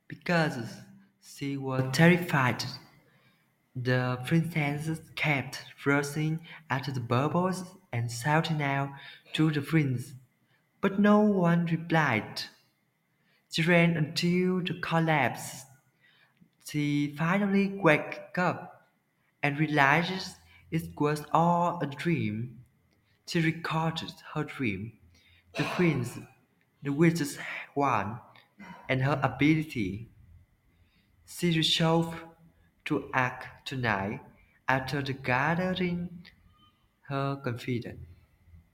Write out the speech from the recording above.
Because she was terrified. The princess kept rushing after the bubbles and shouting out to the prince, but no one replied. She ran until the collapse. She finally woke up and realized it was all a dream. She recorded her dream, the prince, the witch's wand, and her ability. She resolved to act tonight after the gathering her confidence.